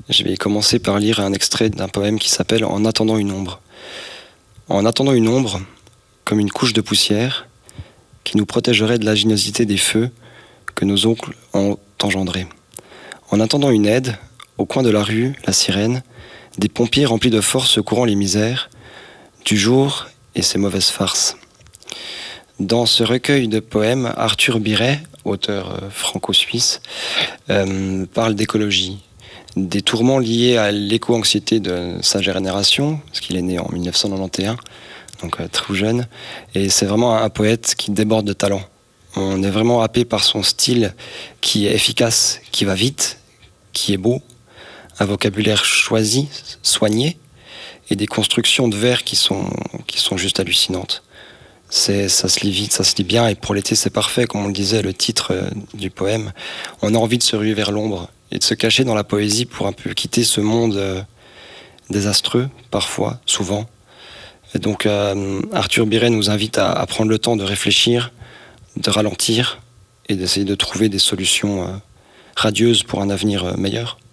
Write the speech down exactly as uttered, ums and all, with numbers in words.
Je vais commencer par lire un extrait d'un poème qui s'appelle « En attendant une ombre ». En attendant une ombre, comme une couche de poussière, qui nous protégerait de l'aginosité des feux que nos oncles ont engendrés. En attendant une aide, au coin de la rue, la sirène, des pompiers remplis de force secourant les misères du jour et ses mauvaises farces. Dans ce recueil de poèmes, Arthur Biret, auteur euh, franco-suisse, euh, parle d'écologie, des tourments liés à l'éco-anxiété de sa génération, parce qu'il est né en mille neuf cent quatre-vingt-onze, donc euh, très jeune, et c'est vraiment un poète qui déborde de talent. On est vraiment happé par son style qui est efficace, qui va vite, qui est beau, un vocabulaire choisi, soigné, et des constructions de vers qui sont, qui sont juste hallucinantes. C'est, ça se lit vite, ça se lit bien, et pour l'été c'est parfait, comme on le disait, le titre euh, du poème. On a envie de se ruer vers l'ombre et de se cacher dans la poésie pour un peu quitter ce monde euh, désastreux, parfois, souvent. Et donc euh, Arthur Biret nous invite à, à prendre le temps de réfléchir, de ralentir et d'essayer de trouver des solutions euh, radieuses pour un avenir euh, meilleur.